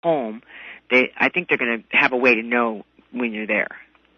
home, I think they're going to have a way to know when you're there.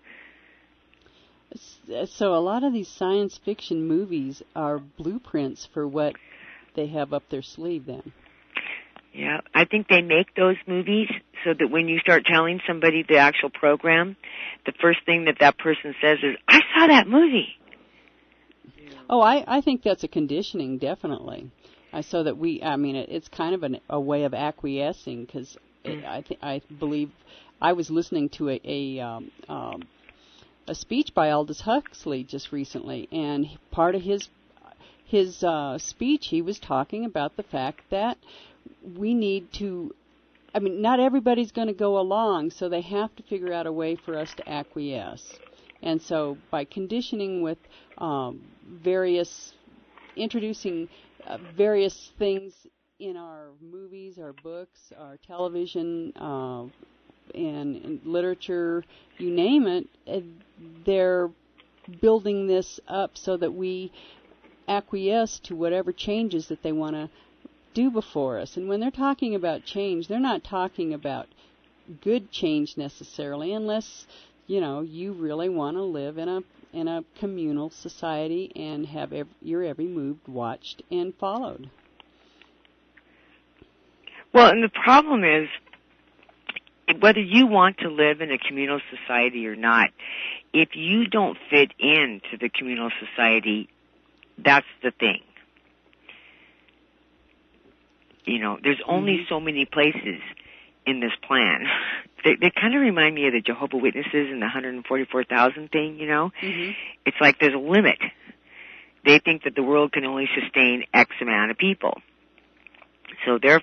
So a lot of these science fiction movies are blueprints for what they have up their sleeve then. Yeah, I think they make those movies so that when you start telling somebody the actual program, the first thing that person says is, I saw that movie. Oh, I think that's a conditioning, definitely. So that it's kind of a way of acquiescing, because I believe I was listening to a speech by Aldous Huxley just recently, and part of his speech, he was talking about the fact that we need to, not everybody's going to go along, so they have to figure out a way for us to acquiesce. And so by conditioning with introducing various things in our movies, our books, our television, and literature, you name it, they're building this up so that we acquiesce to whatever changes that they want to do before us. And when they're talking about change, they're not talking about good change necessarily, unless you really want to live in a communal society and have your every move watched and followed. Well, and the problem is, whether you want to live in a communal society or not, if you don't fit into the communal society, that's the thing. There's only so many places in this plan. They kind of remind me of the Jehovah's Witnesses and the 144,000 thing, Mm-hmm. It's like there's a limit. They think that the world can only sustain X amount of people. So therefore,